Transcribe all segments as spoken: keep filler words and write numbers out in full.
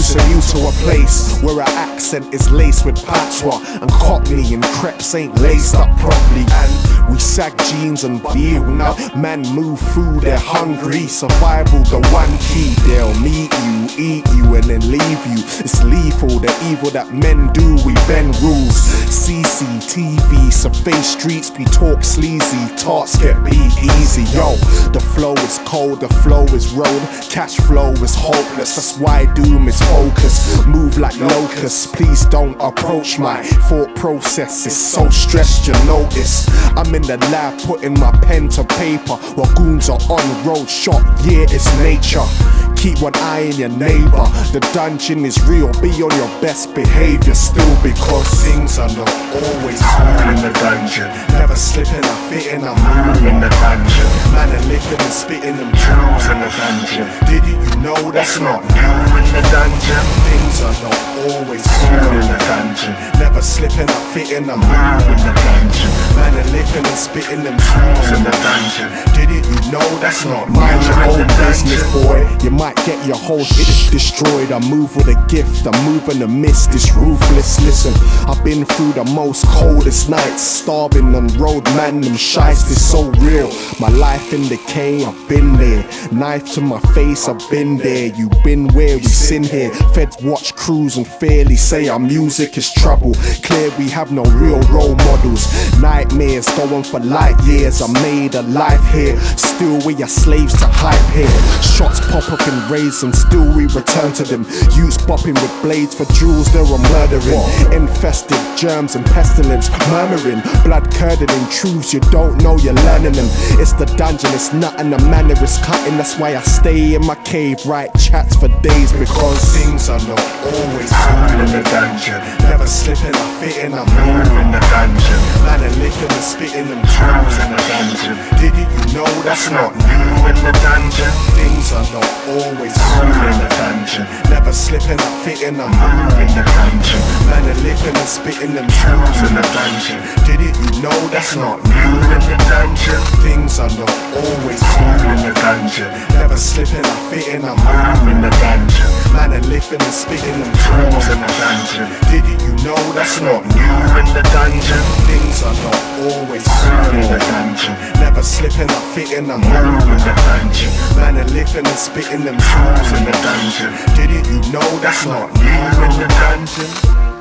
introducing you to a place where our accent is laced with patois and cockney, and crepes ain't laced up properly, and we sag jeans and deal. Now man move through, they're hungry. Survival the one key. They'll meet you, eat you, and then leave you. It's lethal, the evil that men do. We bend rules. C C T V, survey streets, we talk sleazy. Tarts get beat easy. Yo, the flow is cold, the flow is road. Cash flow is hopeless. That's why doom is focus. Move like locusts. Please don't approach my thought process. It's so stressed, you notice. I'm in the lab putting my pen to paper while goons are on road shot. Yeah, it's nature. Keep one eye on your neighbor. The dungeon is real. Be on your best behavior still, because things are not always cool in the dungeon. Never slipping, I fit in, I move in the dungeon. Man are living and spitting them tools in the dungeon. Did you know that's not new in the dungeon? Things are not always cool in the dungeon. Never slipping, I fit in, I move in the dungeon. Man are living and spitting them tools in the dungeon. Did you know that's not mind your own business, boy? You might get your whole shit destroyed. I move with a gift, I move in the mist, it's ruthless. Listen, I've been through the most coldest nights, starving on road, man, them shites is so real. My life in decay, I've been there. Knife to my face, I've been there. You been where we sin here. Feds watch crews and fairly say our music is trouble. Clear we have no real role models. Nightmares go on for light years. I made a life here, still we are slaves to hype here. Shots pop up in raids and still we return to them. Youths bopping with blades for jewels they were murdering. Infested germs and pestilence, murmuring, blood curdling truths you don't know, you're learning them. It's the dungeon, it's nothing, the manner is cutting. That's why I stay in my cave, write chats for days, because things are not always cool in the dungeon. Never slipping, I fit in, I move in the dungeon. Man are living and spitting them tools in the dungeon. Did you know that's not new in the dungeon? Things are not always cool in the dungeon. Never slipping, I fit in, I move in the dungeon. Man are living and spitting them tools in the dungeon. Did you know that's not new in the dungeon? Things are not always cool in the dungeon. Never slipping, I fit in, I move in the dungeon. Man are living and spitting them tools in the dungeon. Did you know that's not new in the dungeon? Things are not always cool in the dungeon. Never slipping, I fit in, I move in the dungeon. Man are living and spitting them tools in the dungeon. Did you know that's not new in the dungeon?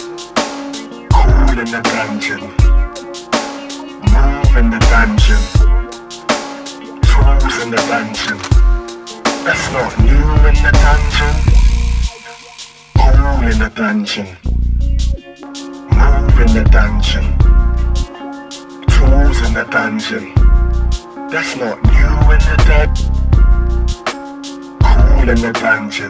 Cool in the dungeon. Move in the dungeon. Tools in the dungeon. That's not new in the dungeon. Cool in the dungeon. Move in the dungeon. Tools in the dungeon. That's not new in the dungeon. Cool in the dungeon.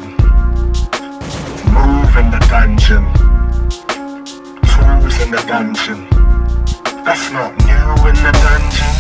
Move in the dungeon. Tools in the dungeon. That's not new in the dungeon.